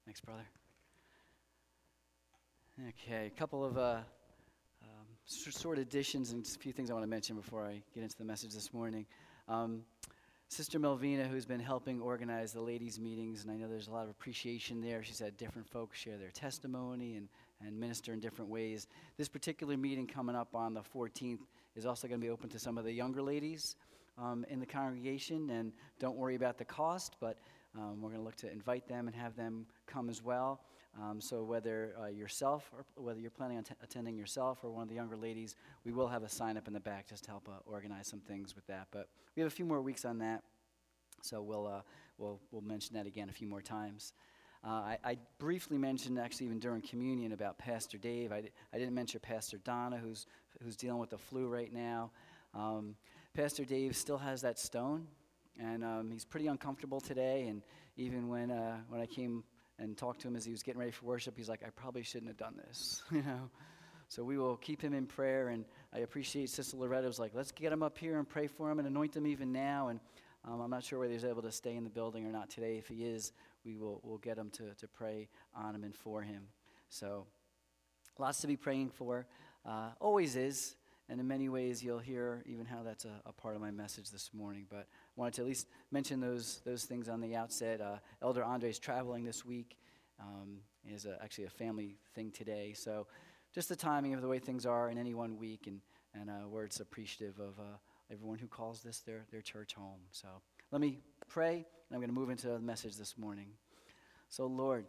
Thanks, brother. Okay, a couple of short additions and just a few things I want to mention before I get into the message this morning. Sister Melvina, who's been helping organize the ladies' meetings, and I know there's a lot of appreciation there. She's had different folks share their testimony and minister in different ways. This particular meeting coming up on the 14th is also going to be open to some of the younger ladies in the congregation, and don't worry about the cost, but we're going to look to invite them and have them come as well. So whether yourself or whether you're planning on attending yourself or one of the younger ladies, we will have a sign up in the back just to help organize some things with that. But we have a few more weeks on that, so we'll mention that again a few more times. I briefly mentioned, actually even during communion, about Pastor Dave. I didn't mention Pastor Donna, who's dealing with the flu right now. Pastor Dave still has that stone, and he's pretty uncomfortable today. And even when I came and talked to him as he was getting ready for worship, he's like, I probably shouldn't have done this, So we will keep him in prayer, and I appreciate Sister Loretta was like, let's get him up here and pray for him and anoint him even now. And I'm not sure whether he's able to stay in the building or not today. If he is, we'll get him to pray on him and for him. So lots to be praying for. Always is. And in many ways, you'll hear even how that's a part of my message this morning. But I wanted to at least mention those things on the outset. Elder Andre's traveling this week. It is actually a family thing today. So just the timing of the way things are in any one week, and we're just appreciative of everyone who calls this their church home. So let me pray, and I'm going to move into the message this morning. So Lord,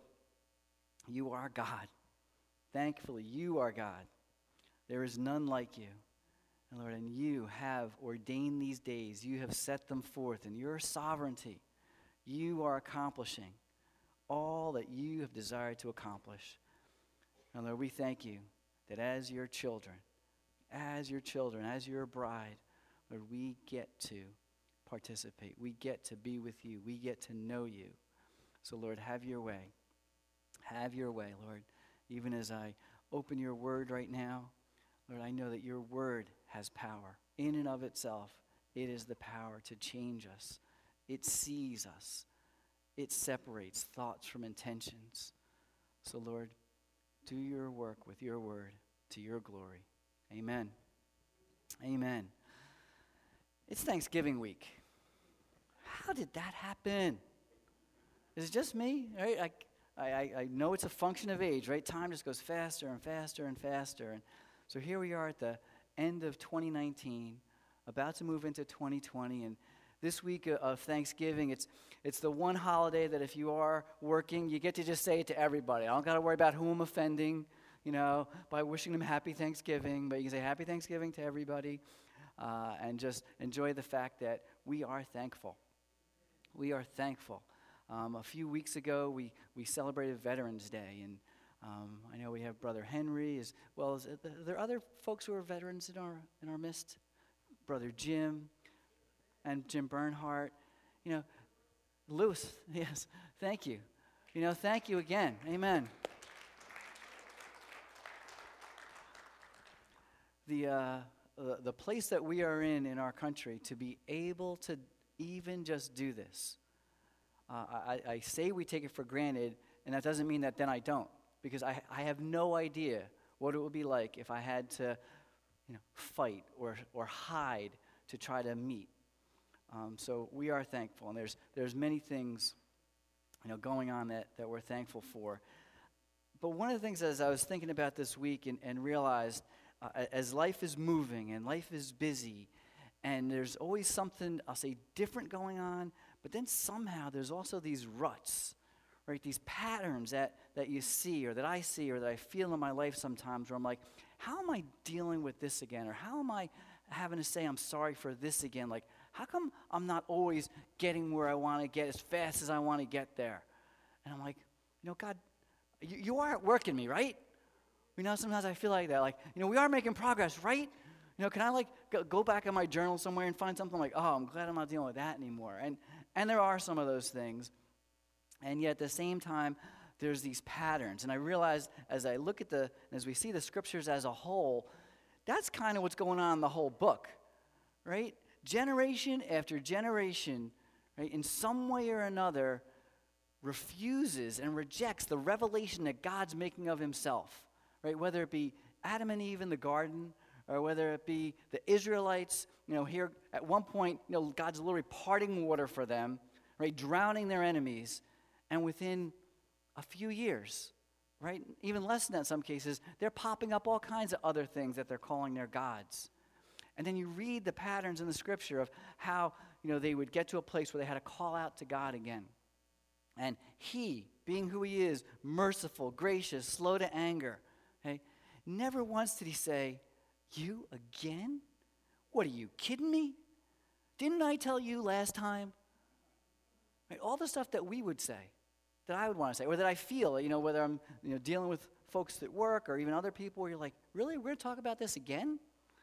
you are God. Thankfully, you are God. There is none like you. And Lord, and you have ordained these days. You have set them forth in your sovereignty. You are accomplishing all that you have desired to accomplish. And Lord, we thank you that as your children, as your bride, Lord, we get to participate. We get to be with you. We get to know you. So Lord, have your way. Have your way, Lord. Even as I open your word right now, Lord, I know that your word has power. In and of itself, it is the power to change us. It sees us. It separates thoughts from intentions. So, Lord, do your work with your word to your glory. Amen. Amen. It's Thanksgiving week. How did that happen? Is it just me? Right? I know it's a function of age, right? Time just goes faster and faster and faster. And so here we are at the end of 2019, about to move into 2020, and this week of Thanksgiving, it's the one holiday that if you are working, you get to just say it to everybody. I don't got to worry about who I'm offending, by wishing them Happy Thanksgiving, but you can say Happy Thanksgiving to everybody, and just enjoy the fact that we are thankful. We are thankful. A few weeks ago, we celebrated Veterans Day, and I know we have Brother Henry, as well as there are other folks who are veterans in our midst. Brother Jim and Jim Bernhardt. Lewis, yes, thank you. Thank you again. Amen. The place that we are in our country to be able to even just do this. I say we take it for granted, and that doesn't mean that then I don't. Because I have no idea what it would be like if I had to, fight or hide to try to meet. So we are thankful, and there's many things, going on that we're thankful for. But one of the things as I was thinking about this week and realized as life is moving and life is busy, and there's always something, I'll say, different going on, but then somehow there's also these ruts. Right, these patterns that you see or that I see or that I feel in my life sometimes where I'm like, how am I dealing with this again? Or how am I having to say I'm sorry for this again? Like, how come I'm not always getting where I want to get as fast as I want to get there? And I'm like, God, you are at work in me, right? Sometimes I feel like that. Like, we are making progress, right? Can I go back in my journal somewhere and find something like, oh, I'm glad I'm not dealing with that anymore. And there are some of those things. And yet at the same time, there's these patterns. And I realize as I look at as we see the scriptures as a whole, that's kind of what's going on in the whole book, right? Generation after generation, right, in some way or another, refuses and rejects the revelation that God's making of himself, right? Whether it be Adam and Eve in the garden, or whether it be the Israelites, here at one point, God's literally parting water for them, right? Drowning their enemies. And within a few years, right? Even less than that in some cases, they're popping up all kinds of other things that they're calling their gods. And then you read the patterns in the scripture of how, they would get to a place where they had to call out to God again. And he, being who he is, merciful, gracious, slow to anger, okay? Never once did he say, "You again? What, are you kidding me? Didn't I tell you last time?" Right? All the stuff that we would say, that I would want to say, or that I feel, whether I'm dealing with folks at work or even other people, where you're like, really? We're going to talk about this again?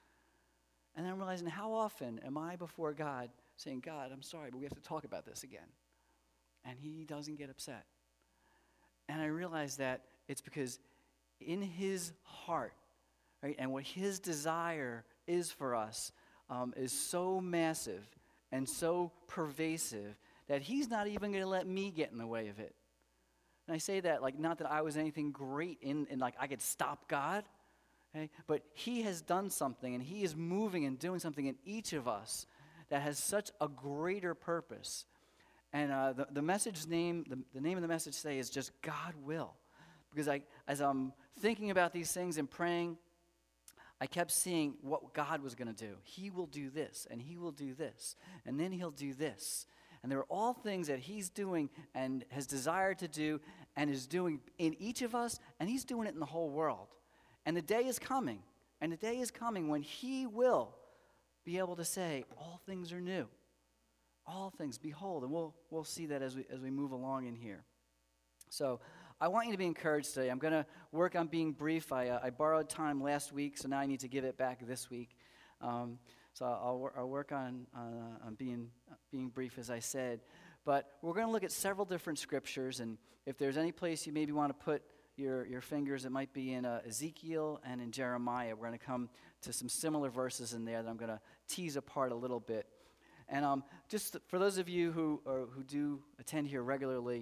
And then I'm realizing, how often am I before God saying, "God, I'm sorry, but we have to talk about this again." And he doesn't get upset. And I realize that it's because in his heart, right, and what his desire is for us is so massive and so pervasive that he's not even going to let me get in the way of it. And I say that, not that I was anything great in I could stop God, okay? But he has done something, and he is moving and doing something in each of us that has such a greater purpose. And the message name, the name of the message today is just God Will. Because as I'm thinking about these things and praying, I kept seeing what God was going to do. He will do this, and he will do this, and then he'll do this. And there are all things that he's doing and has desired to do and is doing in each of us, and he's doing it in the whole world. And the day is coming, when he will be able to say, "All things are new. All things, behold." And we'll see that as we move along in here. So I want you to be encouraged today. I'm going to work on being brief. I borrowed time last week, so now I need to give it back this week. So I'll work on being brief, as I said. But we're going to look at several different scriptures, and if there's any place you maybe want to put your fingers, it might be in Ezekiel and in Jeremiah. We're going to come to some similar verses in there that I'm going to tease apart a little bit. And just for those of you who do attend here regularly,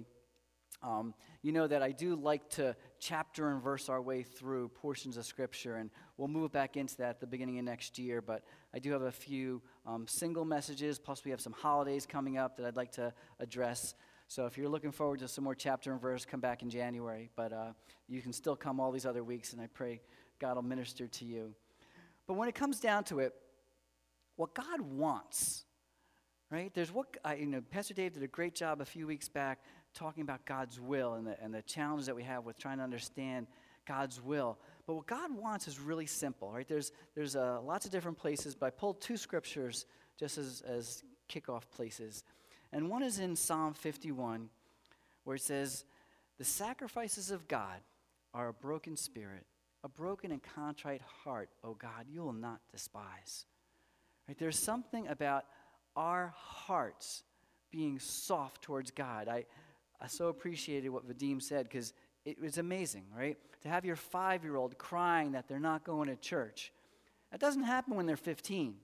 you know that I do like to chapter and verse our way through portions of Scripture, and we'll move back into that at the beginning of next year. But I do have a few single messages, plus we have some holidays coming up that I'd like to address. So if you're looking forward to some more chapter and verse, come back in January. But you can still come all these other weeks, and I pray God will minister to you. But when it comes down to it, what God wants, right? There's Pastor Dave did a great job a few weeks back talking about God's will and the challenge that we have with trying to understand God's will. But what God wants is really simple, right? There's lots of different places, but I pulled two scriptures just as kickoff places. And one is in Psalm 51, where it says, "The sacrifices of God are a broken spirit, a broken and contrite heart, O God, you will not despise." Right? There's something about our hearts being soft towards God. I so appreciated what Vadim said, because it was amazing, right? To have your 5-year-old crying that they're not going to church. That doesn't happen when they're 15,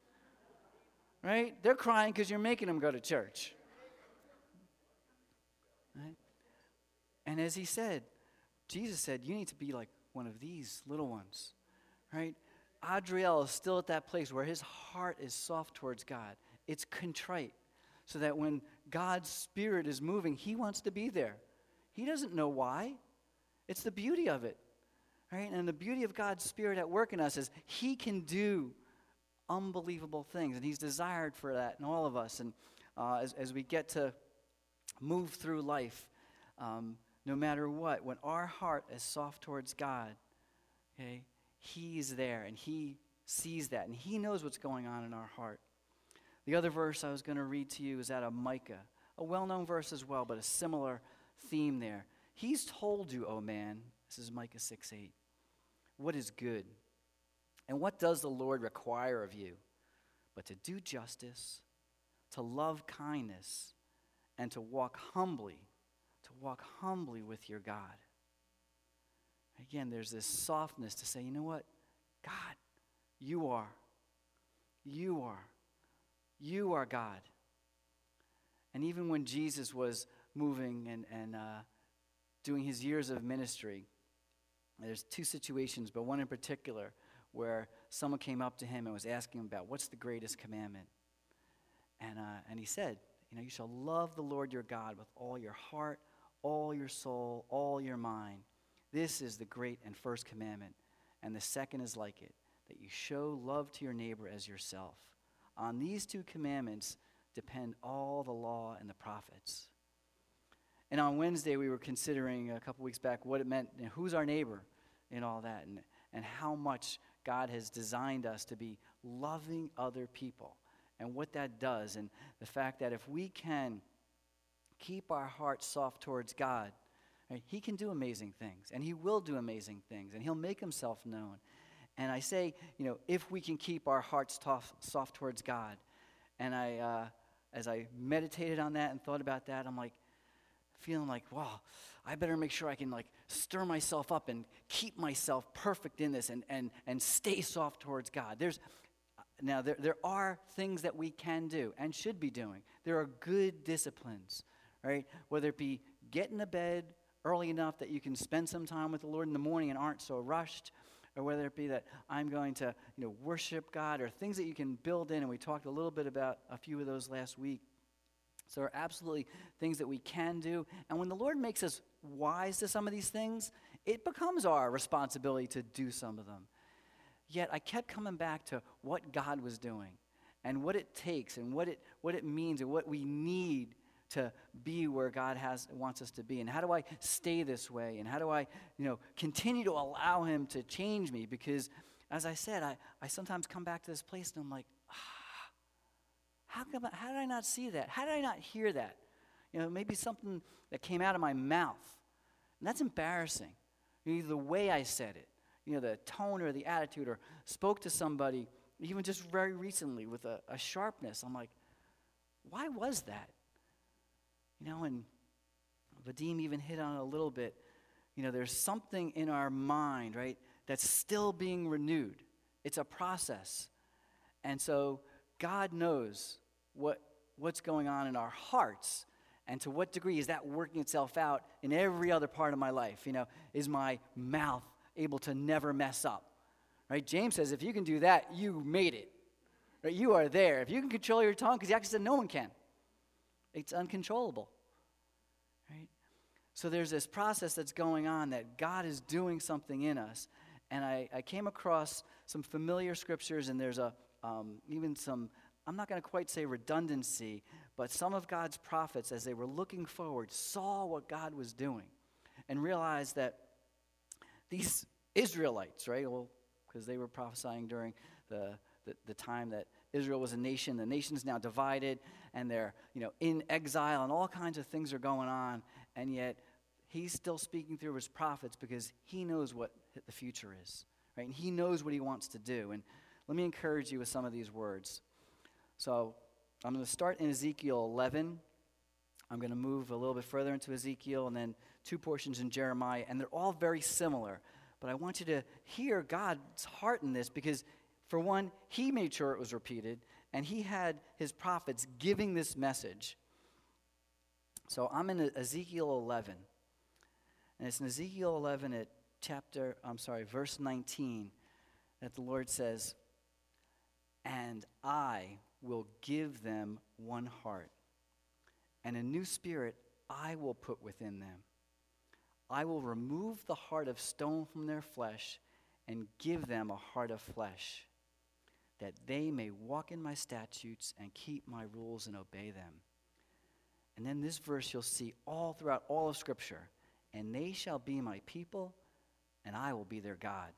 right? They're crying because you're making them go to church, right? And as Jesus said, you need to be like one of these little ones, right? Adriel is still at that place where his heart is soft towards God. It's contrite, so that when God's Spirit is moving, he wants to be there. He doesn't know why. It's the beauty of it, right? And the beauty of God's Spirit at work in us is he can do unbelievable things, and he's desired for that in all of us. And as we get to move through life, no matter what, when our heart is soft towards God, okay, he's there, and he sees that, and he knows what's going on in our heart. The other verse I was going to read to you is out of Micah, a well-known verse as well, but a similar theme there. He's told you, O man, this is Micah 6:8, what is good, and what does the Lord require of you, but to do justice, to love kindness, and to walk humbly with your God. Again, there's this softness to say, you know what, God, you are God. And even when Jesus was moving and doing his years of ministry, there's two situations, but one in particular where someone came up to him and was asking him about what's the greatest commandment. And he said, you shall love the Lord your God with all your heart, all your soul, all your mind. This is the great and first commandment. And the second is like it, that you show love to your neighbor as yourself. On these two commandments depend all the law and the prophets. And on Wednesday, we were considering a couple weeks back what it meant, who's our neighbor in all that, and how much God has designed us to be loving other people, and what that does, and the fact that if we can keep our hearts soft towards God, right, he can do amazing things, and he will do amazing things, and he'll make himself known. And I say, if we can keep our hearts soft towards God, and as I meditated on that and thought about that, I'm feeling like, wow, I better make sure I can stir myself up and keep myself perfect in this and stay soft towards God. There are things that we can do and should be doing. There are good disciplines, right? Whether it be getting to bed early enough that you can spend some time with the Lord in the morning and aren't so rushed, or whether it be that I'm going to worship God, or things that you can build in, and we talked a little bit about a few of those last week. So there are absolutely things that we can do, and when the Lord makes us wise to some of these things, it becomes our responsibility to do some of them. Yet I kept coming back to what God was doing and what it takes and what it means and what we need to be where God wants us to be. And how do I stay this way? And how do I continue to allow him to change me? Because as I said, I sometimes come back to this place and I'm like, how did I not see that? How did I not hear that? Maybe something that came out of my mouth. And that's embarrassing. Either the way I said it, the tone or the attitude, or spoke to somebody, even just very recently with a sharpness. I'm like, why was that? And Vadim even hit on it a little bit. There's something in our mind, right, that's still being renewed. It's a process. And so God knows what's going on in our hearts, and to what degree is that working itself out in every other part of my life. Is my mouth able to never mess up? Right? James says if you can do that, you made it. Right? You are there. If you can control your tongue, because he actually said no one can. It's uncontrollable. Right? So there's this process that's going on, that God is doing something in us. And I came across some familiar scriptures, and there's even some, I'm not going to quite say redundancy, but some of God's prophets, as they were looking forward, saw what God was doing and realized that these Israelites, right, well, because they were prophesying during the time that Israel was a nation. The nation's now divided, and they're in exile, and all kinds of things are going on, and yet he's still speaking through his prophets because he knows what the future is, right? And he knows what he wants to do. And let me encourage you with some of these words. So I'm going to start in Ezekiel 11. I'm going to move a little bit further into Ezekiel, and then two portions in Jeremiah, and they're all very similar. But I want you to hear God's heart in this, because for one, he made sure it was repeated, and he had his prophets giving this message. So I'm in Ezekiel 11, and it's in Ezekiel 11 at verse 19, that the Lord says, "And I will give them one heart, and a new spirit I will put within them. I will remove the heart of stone from their flesh and give them a heart of flesh, that they may walk in my statutes and keep my rules and obey them." And then this verse you'll see all throughout all of Scripture. "And they shall be my people, and I will be their God."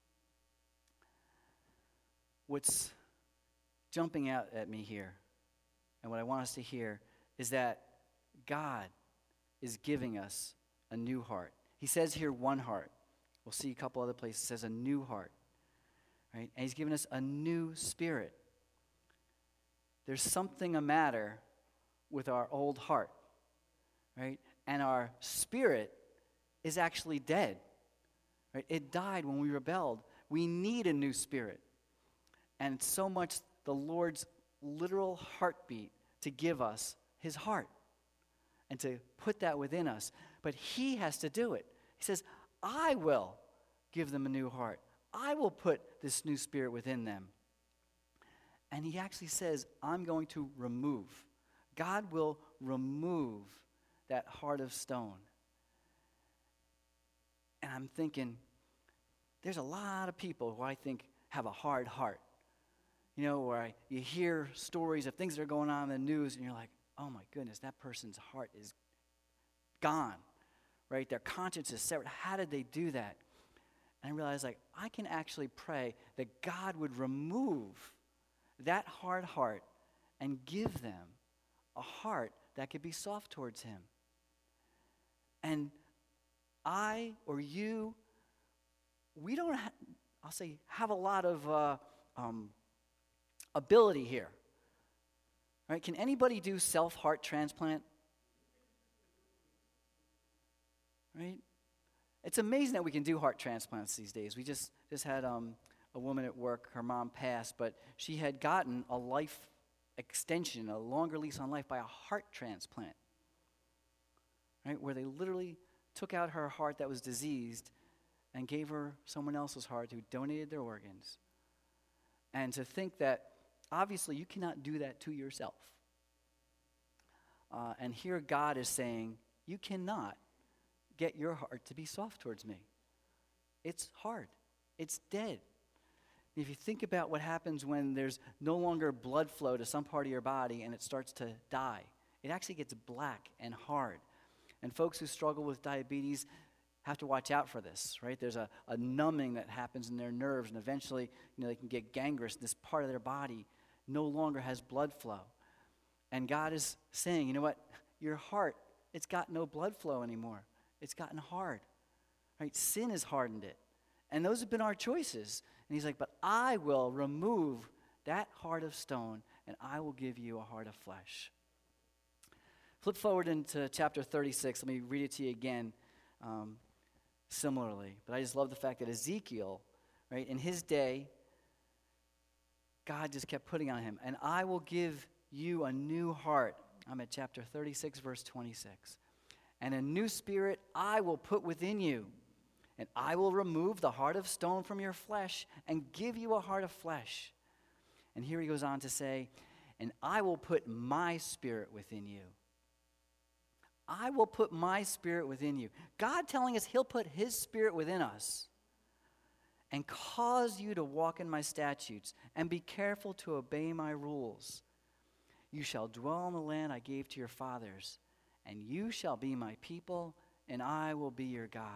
What's jumping out at me here, and what I want us to hear, is that God is giving us a new heart. He says here one heart. We'll see a couple other places. It says a new heart. Right? And he's given us a new spirit. There's something a matter with our old heart. Right? And our spirit is actually dead. Right? It died when we rebelled. We need a new spirit. And it's so much the Lord's literal heartbeat to give us his heart. and to put that within us. But he has to do it. He says, I will give them a new heart. I will put this new spirit within them. And he actually says, I'm going to remove. God will remove that heart of stone. And I'm thinking, there's a lot of people who I think have a hard heart. You know, where you hear stories of things that are going on in the news, and you're like, oh my goodness, that person's heart is gone, right? Their conscience is severed. How did they do that? And I realized, like, I can actually pray that God would remove that hard heart and give them a heart that could be soft towards him. And I or you, we don't, have a lot of ability here. Right? Can anybody do self-heart transplant? Right? It's amazing that we can do heart transplants these days. We just had a woman at work, her mom passed, but she had gotten a life extension, a longer lease on life by a heart transplant. Right? Where they literally took out her heart that was diseased and gave her someone else's heart who donated their organs. And to think that, obviously, you cannot do that to yourself. And here God is saying, you cannot get your heart to be soft towards me. It's hard. It's dead. If you think about what happens when there's no longer blood flow to some part of your body and it starts to die, it actually gets black and hard. And folks who struggle with diabetes have to watch out for this, right? There's a numbing that happens in their nerves, and eventually, they can get gangrenous. This part of their body no longer has blood flow. And God is saying, you know what? Your heart, it's got no blood flow anymore. It's gotten hard, right? Sin has hardened it. And those have been our choices. And he's like, but I will remove that heart of stone, and I will give you a heart of flesh. Flip forward into chapter 36. Let me read it to you again similarly. But I just love the fact that Ezekiel, right, in his day, God just kept putting on him, and I will give you a new heart. I'm at chapter 36, verse 26. And a new spirit I will put within you, and I will remove the heart of stone from your flesh and give you a heart of flesh. And here he goes on to say, and I will put my spirit within you. I will put my spirit within you. God telling us he'll put his spirit within us and cause you to walk in my statutes and be careful to obey my rules. You shall dwell in the land I gave to your fathers, and you shall be my people, and I will be your God.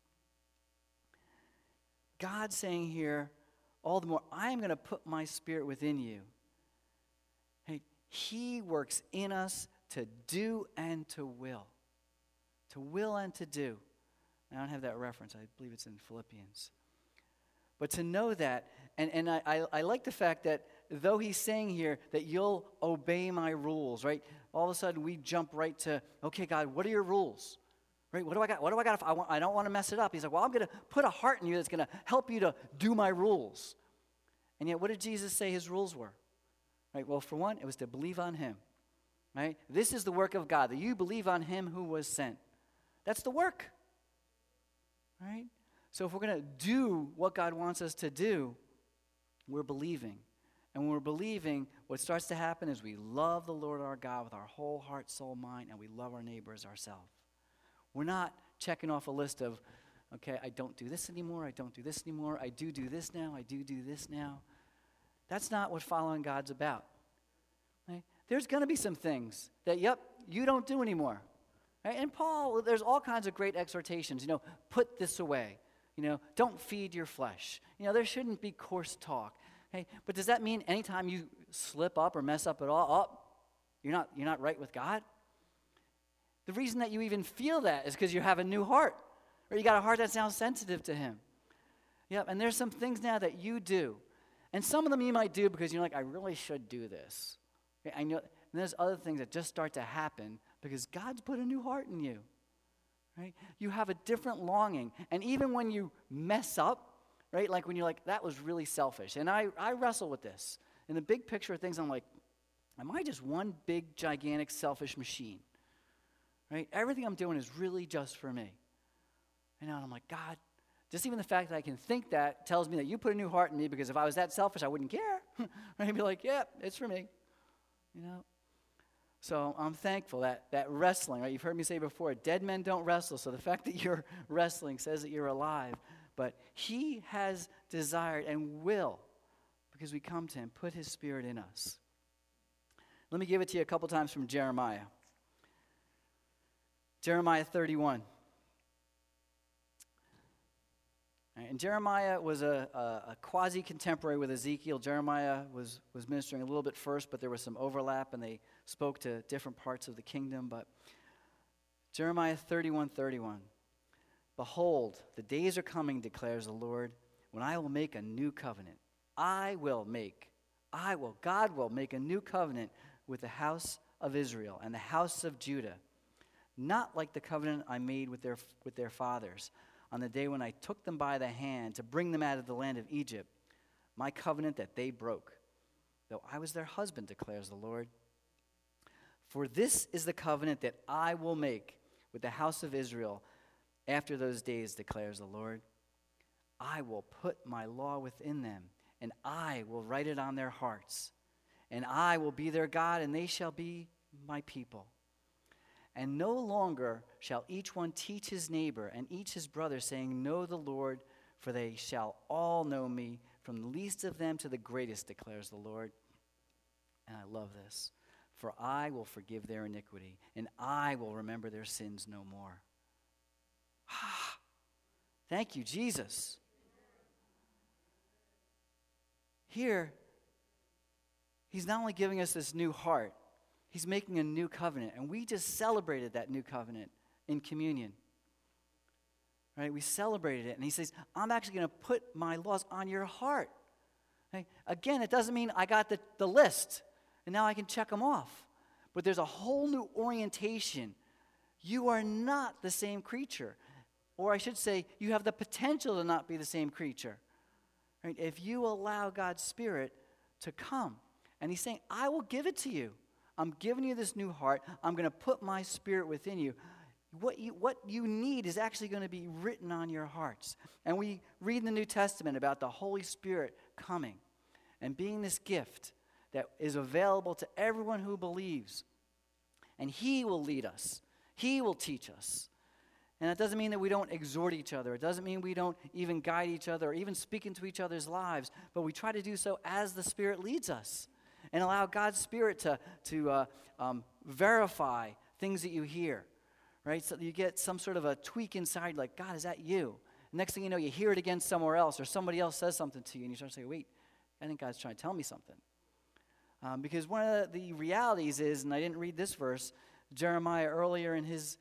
God saying here, all the more, I am going to put my spirit within you. Hey, he works in us to do and to will. To will and to do. I don't have that reference. I believe it's in Philippians. But to know that, and I like the fact that though he's saying here that you'll obey my rules, right? All of a sudden we jump right to, okay, God, what are your rules? Right? What do I got? What do I got? If I don't want to mess it up. He's like, well, I'm going to put a heart in you that's going to help you to do my rules. And yet, what did Jesus say his rules were? Right? Well, for one, it was to believe on him. Right? This is the work of God, that you believe on him who was sent. That's the work. Right? So if we're going to do what God wants us to do, we're believing. And when we're believing, what starts to happen is we love the Lord our God with our whole heart, soul, mind, and we love our neighbor as ourselves. We're not checking off a list of, okay, I don't do this anymore, I don't do this anymore, I do this now, I do this now. That's not what following God's about. Right? There's going to be some things that, you don't do anymore. Right? And Paul, there's all kinds of great exhortations. Put this away. Don't feed your flesh. There shouldn't be coarse talk. Hey, but does that mean anytime you slip up or mess up at all, you're not right with God? The reason that you even feel that is because you have a new heart, or you got a heart that sounds sensitive to him. Yep, and there's some things now that you do, and some of them you might do because you're like, I really should do this. Okay, I know. And there's other things that just start to happen because God's put a new heart in you. Right? You have a different longing, and even when you mess up, right? Like when you're like, that was really selfish, and I wrestle with this. In the big picture of things, I'm like, am I just one big, gigantic, selfish machine? right? Everything I'm doing is really just for me. And I'm like, God, just even the fact that I can think that tells me that you put a new heart in me, because if I was that selfish, I wouldn't care. I'd be like, yeah, it's for me, you know? So I'm thankful that wrestling, right? You've heard me say before, dead men don't wrestle. So the fact that you're wrestling says that you're alive. But he has desired and will, because we come to him, put his Spirit in us. Let me give it to you a couple times from Jeremiah. Jeremiah 31. And Jeremiah was a quasi-contemporary with Ezekiel. Jeremiah was ministering a little bit first, but there was some overlap, and they spoke to different parts of the kingdom. But Jeremiah 31:31. Behold, the days are coming, declares the Lord, when I will make a new covenant. God will make a new covenant with the house of Israel and the house of Judah, not like the covenant I made with their fathers on the day when I took them by the hand to bring them out of the land of Egypt, my covenant that they broke, though I was their husband, declares the Lord. For this is the covenant that I will make with the house of Israel after those days, declares the Lord. I will put my law within them, and I will write it on their hearts. And I will be their God, and they shall be my people. And no longer shall each one teach his neighbor and each his brother, saying, know the Lord, for they shall all know me, from the least of them to the greatest, declares the Lord. And I love this. For I will forgive their iniquity, and I will remember their sins no more. Thank you, Jesus. Here, he's not only giving us this new heart, he's making a new covenant. And we just celebrated that new covenant in communion. Right? We celebrated it. And he says, I'm actually going to put my laws on your heart. Right? Again, it doesn't mean I got the list and now I can check them off. But there's a whole new orientation. You are not the same creature. Or I should say, you have the potential to not be the same creature. Right? If you allow God's Spirit to come. And he's saying, I will give it to you. I'm giving you this new heart. I'm going to put my Spirit within you. What you need is actually going to be written on your hearts. And we read in the New Testament about the Holy Spirit coming and being this gift that is available to everyone who believes. And he will lead us. He will teach us. And that doesn't mean that we don't exhort each other. It doesn't mean we don't even guide each other or even speak into each other's lives. But we try to do so as the Spirit leads us. And allow God's Spirit to verify things that you hear. Right? So you get some sort of a tweak inside, like, God, is that you? Next thing you know, you hear it again somewhere else, or somebody else says something to you, and you start to say, wait, I think God's trying to tell me something. Because one of the realities is, and I didn't read this verse, Jeremiah earlier in his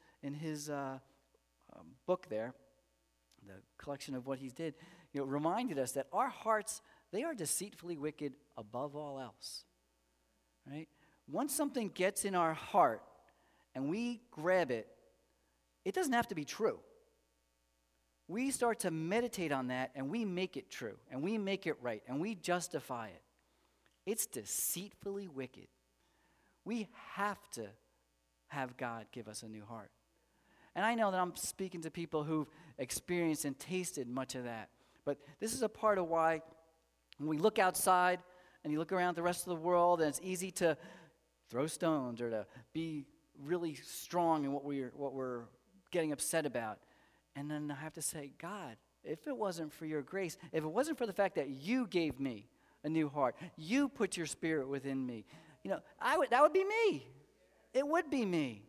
book there, the collection of what he did, reminded us that our hearts, they are deceitfully wicked above all else. Right? Once something gets in our heart and we grab it, it doesn't have to be true. We start to meditate on that and we make it true and we make it right and we justify it. It's deceitfully wicked. We have to have God give us a new heart. And I know that I'm speaking to people who've experienced and tasted much of that. But this is a part of why when we look outside and you look around the rest of the world and it's easy to throw stones or to be really strong in what we're getting upset about. And then I have to say, God, if it wasn't for your grace, if it wasn't for the fact that you gave me a new heart, you put your Spirit within me, that would be me. It would be me.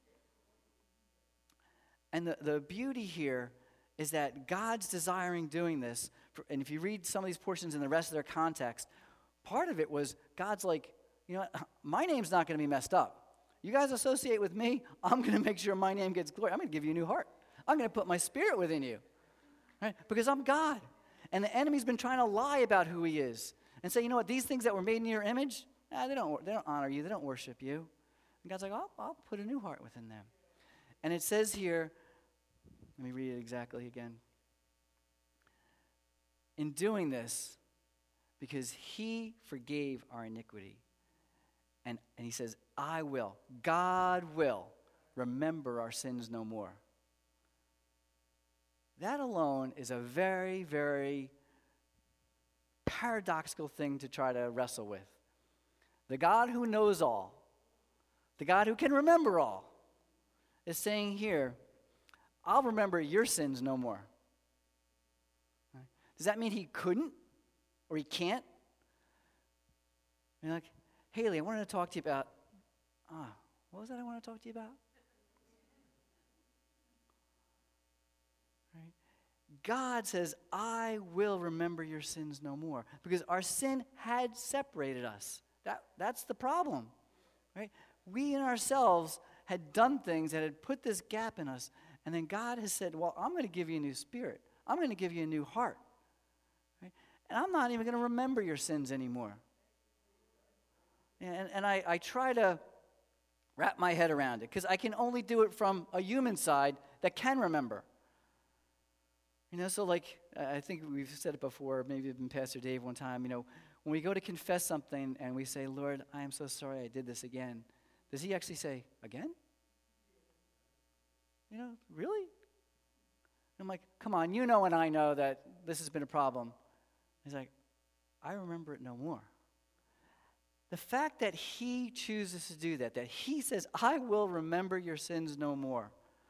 And the beauty here is that God's desiring doing this, and if you read some of these portions in the rest of their context, part of it was God's like, my name's not going to be messed up. You guys associate with me, I'm going to make sure my name gets glory. I'm going to give you a new heart. I'm going to put my Spirit within you. Right? Because I'm God. And the enemy's been trying to lie about who he is. And say, these things that were made in your image, they don't honor you. They don't worship you. And God's like, I'll put a new heart within them. And it says here, let me read it exactly again. In doing this, because he forgave our iniquity. And he says, God will remember our sins no more. That alone is a very, very paradoxical thing to try to wrestle with. The God who knows all, the God who can remember all, is saying here, I'll remember your sins no more. Right? Does that mean he couldn't or he can't? You're like, Haley, I wanted to talk to you about, what was that I want to talk to you about? Right? God says, I will remember your sins no more. Because our sin had separated us. That's the problem. Right? We in ourselves had done things that had put this gap in us. And then God has said, well, I'm going to give you a new spirit. I'm going to give you a new heart. Right? And I'm not even going to remember your sins anymore. And I try to wrap my head around it because I can only do it from a human side that can remember. So like, I think we've said it before, maybe even Pastor Dave one time, when we go to confess something and we say, Lord, I am so sorry I did this again, does he actually say, again? Really? I'm like, come on, and I know that this has been a problem. He's like, I remember it no more. The fact that he chooses to do that he says, I will remember your sins no more.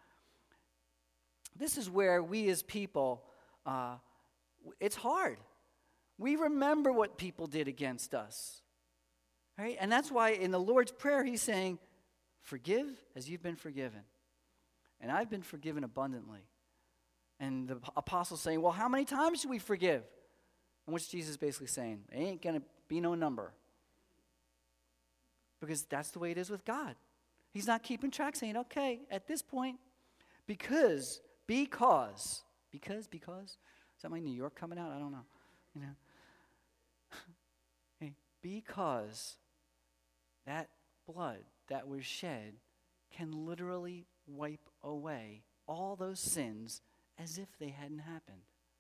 This is where we as people, it's hard. We remember what people did against us. Right? And that's why in the Lord's Prayer, he's saying, forgive as you've been forgiven. And I've been forgiven abundantly. And the apostle's saying, well, how many times should we forgive? And what's Jesus basically saying? It ain't going to be no number. Because that's the way it is with God. He's not keeping track saying, okay, at this point, because, is that my New York coming out? I don't know. Hey, because that blood that was shed can literally wipe away all those sins as if they hadn't happened.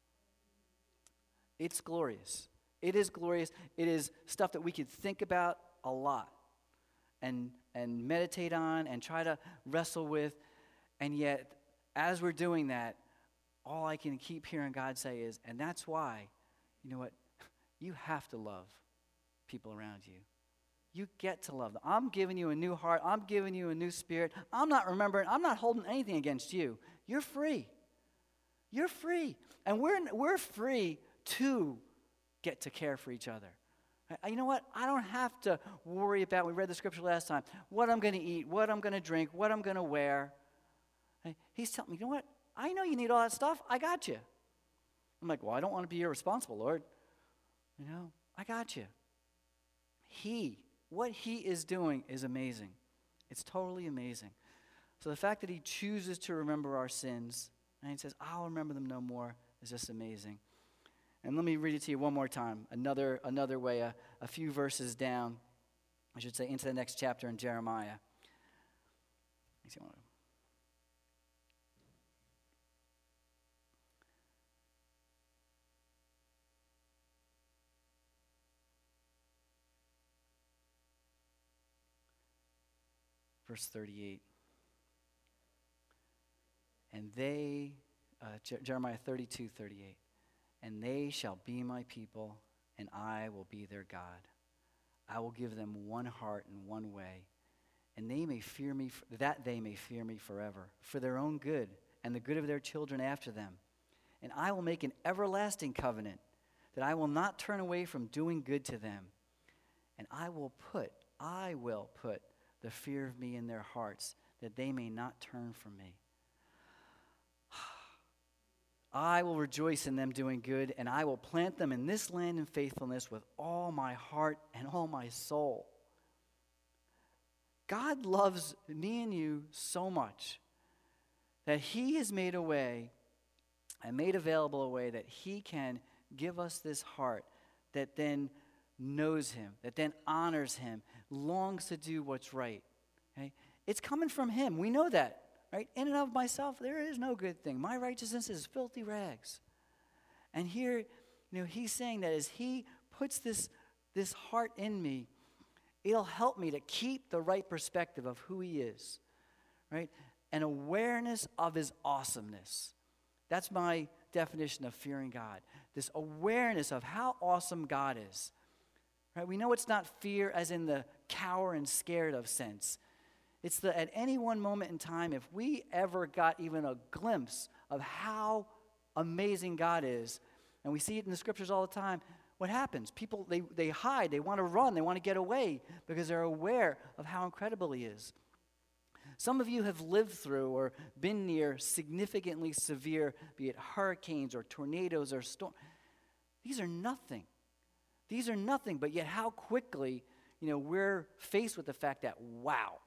It's glorious. It is glorious. It is stuff that we could think about a lot and meditate on and try to wrestle with. And yet, as we're doing that, all I can keep hearing God say is, and that's why, you know what? You have to love people around you. You get to love them. I'm giving you a new heart. I'm giving you a new spirit. I'm not holding anything against you. You're free. You're free. And we're free to get to care for each other. You know what? I don't have to worry about, we read the scripture last time, what I'm going to eat, what I'm going to drink, what I'm going to wear. He's telling me, you know what? I know you need all that stuff. I got you. I'm like, well, I don't want to be irresponsible, Lord. I got you. What he is doing is amazing. It's totally amazing. So the fact that he chooses to remember our sins, and he says, I'll remember them no more, is just amazing. And let me read it to you one more time, another way, a few verses down, I should say, into the next chapter in Jeremiah. Verse 38. And they, Jeremiah 32:38. And they shall be my people, and I will be their God. I will give them one heart and one way, and they may fear me, that they may fear me forever, for their own good and the good of their children after them. And I will make an everlasting covenant, that I will not turn away from doing good to them. And I will put the fear of me in their hearts, that they may not turn from me. I will rejoice in them doing good, and I will plant them in this land in faithfulness with all my heart and all my soul. God loves me and you so much that he has made a way and made available a way that he can give us this heart that then knows him, that then honors him, longs to do what's right. Okay? It's coming from him. We know that. Right? In and of myself, there is no good thing. My righteousness is filthy rags. And here, he's saying that as he puts this heart in me, it'll help me to keep the right perspective of who he is. right? An awareness of his awesomeness. That's my definition of fearing God. This awareness of how awesome God is. Right? We know it's not fear as in the cower and scared of sense. It's that at any one moment in time, if we ever got even a glimpse of how amazing God is, and we see it in the scriptures all the time, what happens? People, they hide, they want to run, they want to get away because they're aware of how incredible he is. Some of you have lived through or been near significantly severe, be it hurricanes or tornadoes or storms. These are nothing. These are nothing, but yet how quickly, we're faced with the fact that, wow,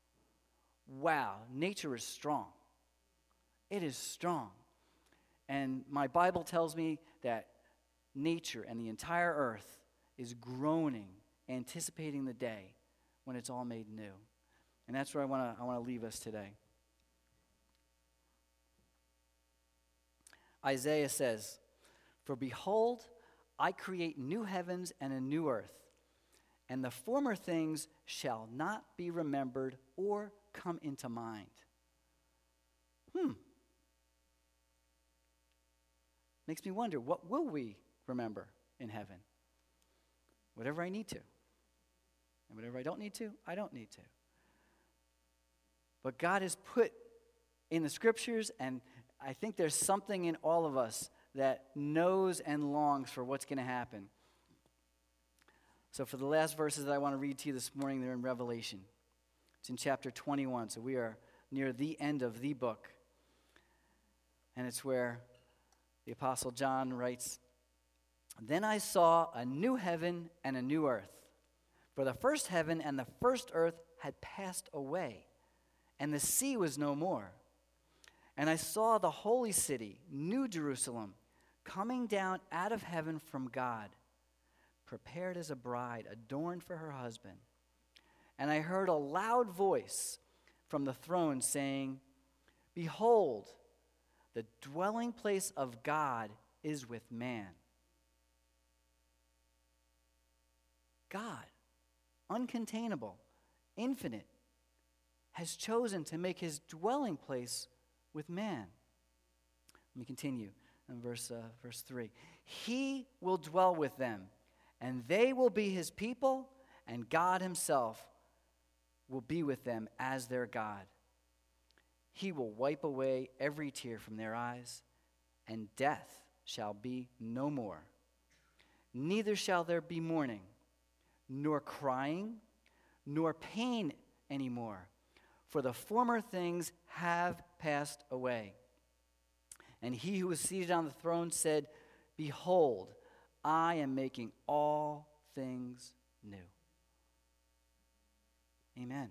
nature is strong. It is strong. And my Bible tells me that nature and the entire earth is groaning, anticipating the day when it's all made new. And that's where I want to leave us today. Isaiah says, "For behold, I create new heavens and a new earth, and the former things shall not be remembered or come into mind." Makes me wonder, what will we remember in heaven? Whatever I need to. And whatever I don't need to, I don't need to. But God has put in the scriptures, and I think there's something in all of us that knows and longs for what's going to happen. So for the last verses that I want to read to you this morning, they're in Revelation. It's in chapter 21, so we are near the end of the book. And it's where the Apostle John writes, "Then I saw a new heaven and a new earth. For the first heaven and the first earth had passed away, and the sea was no more. And I saw the holy city, New Jerusalem, coming down out of heaven from God, prepared as a bride, adorned for her husband. And I heard a loud voice from the throne saying, 'Behold, the dwelling place of God is with man.'" God, uncontainable, infinite, has chosen to make his dwelling place with man. Let me continue in verse 3. "He will dwell with them, and they will be his people, and God himself will be with them as their God. He will wipe away every tear from their eyes, and death shall be no more. Neither shall there be mourning, nor crying, nor pain anymore, for the former things have passed away. And he who was seated on the throne said, 'Behold, I am making all things new.'" Amen.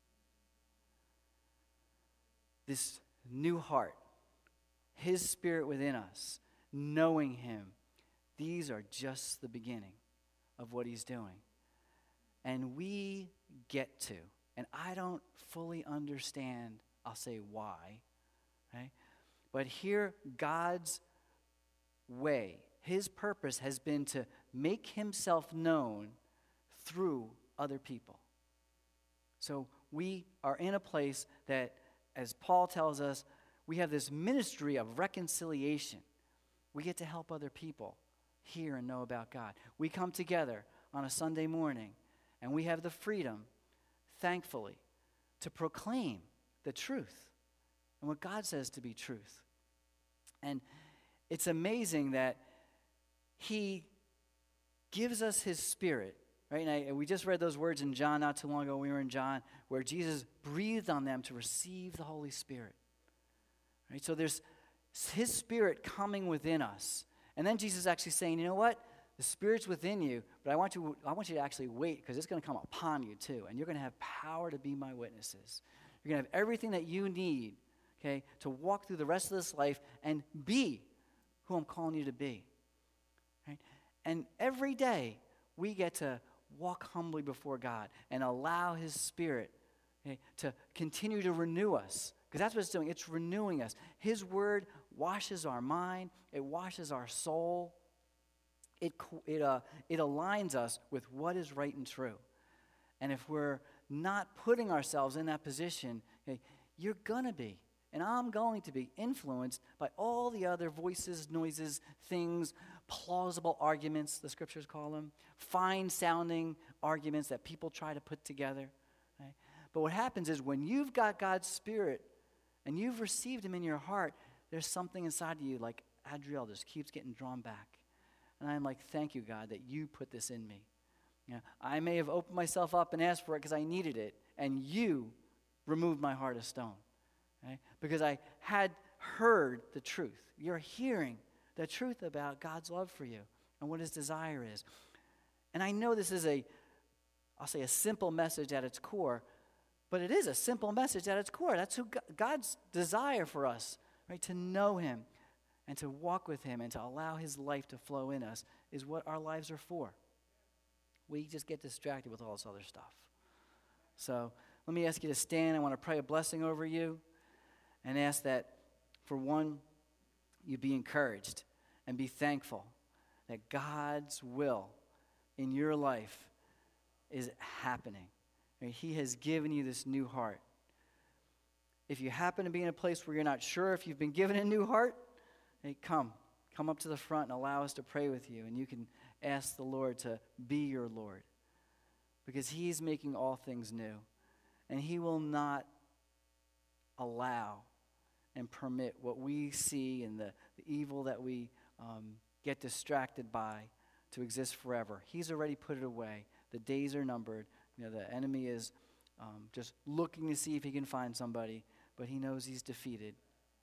This new heart, his spirit within us, knowing him, these are just the beginning of what he's doing. And we get to, and I don't fully understand, I'll say why, right? But here, God's way, his purpose has been to make himself known through other people. So we are in a place that, as Paul tells us, we have this ministry of reconciliation. We get to help other people hear and know about God. We come together on a Sunday morning, and we have the freedom, thankfully, to proclaim the truth and what God says to be truth. And it's amazing that he gives us his spirit, right? And we just read those words in John not too long ago. We were in John, where Jesus breathed on them to receive the Holy Spirit. Right? So there's his spirit coming within us. And then Jesus is actually saying, you know what? The Spirit's within you, but I want you to actually wait, because it's going to come upon you too. And you're going to have power to be my witnesses. You're going to have everything that you need, okay, to walk through the rest of this life and be who I'm calling you to be. Right? And every day we get to walk humbly before God and allow his Spirit, okay, to continue to renew us. Because that's what it's doing. It's renewing us. His word washes our mind. It washes our soul. It aligns us with what is right and true. And if we're not putting ourselves in that position, okay, you're going to be, and I'm going to be influenced by all the other voices, noises, things, plausible arguments, the scriptures call them, fine-sounding arguments that people try to put together. Right? But what happens is when you've got God's Spirit and you've received him in your heart, there's something inside of you like Adriel just keeps getting drawn back. And I'm like, thank you, God, that you put this in me. You know, I may have opened myself up and asked for it because I needed it, and you removed my heart of stone. Right? Because I had heard the truth. You're hearing the truth about God's love for you and what his desire is. And I know this is I'll say a simple message at its core, but it is a simple message at its core. That's who God's desire for us, right? To know him and to walk with him and to allow his life to flow in us is what our lives are for. We just get distracted with all this other stuff. So let me ask you to stand. I want to pray a blessing over you and ask that, for one, you be encouraged and be thankful that God's will in your life is happening. He has given you this new heart. If you happen to be in a place where you're not sure if you've been given a new heart, hey, come up to the front and allow us to pray with you, and you can ask the Lord to be your Lord, because he's making all things new, and he will not allow and permit what we see and the evil that we get distracted by to exist forever. He's already put it away. The days are numbered. You know, the enemy is just looking to see if he can find somebody, but he knows he's defeated.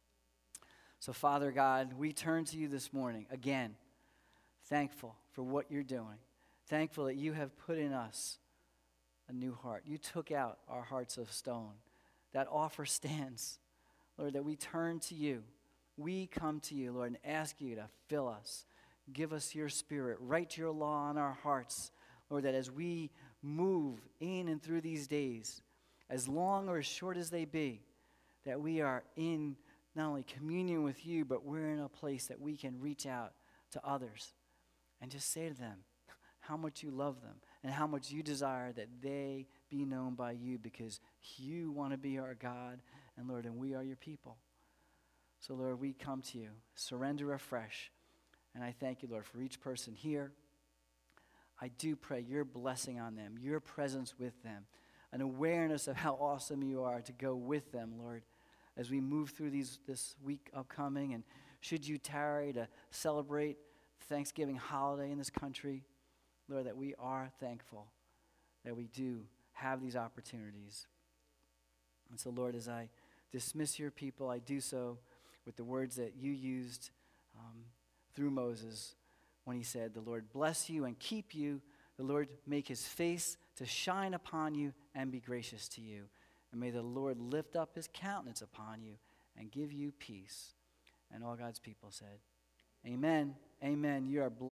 So, Father God, we turn to you this morning again, thankful for what you're doing, thankful that you have put in us a new heart. You took out our hearts of stone. That offer stands, Lord, that we turn to you. We come to you, Lord, and ask you to fill us. Give us your Spirit. Write your law on our hearts, Lord, that as we move in and through these days, as long or as short as they be, that we are in not only communion with you, but we're in a place that we can reach out to others and just say to them how much you love them and how much you desire that they be known by you, because you want to be our God, and Lord, and we are your people. So, Lord, we come to you, surrender afresh, and I thank you, Lord, for each person here. I do pray your blessing on them, your presence with them, an awareness of how awesome you are to go with them, Lord, as we move through this week upcoming. And should you tarry to celebrate Thanksgiving holiday in this country, Lord, that we are thankful that we do have these opportunities. And so, Lord, as I dismiss your people, I do so with the words that you used through Moses when he said, "The Lord bless you and keep you. The Lord make his face to shine upon you and be gracious to you. And may the Lord lift up his countenance upon you and give you peace." And all God's people said, amen, amen. You are blessed.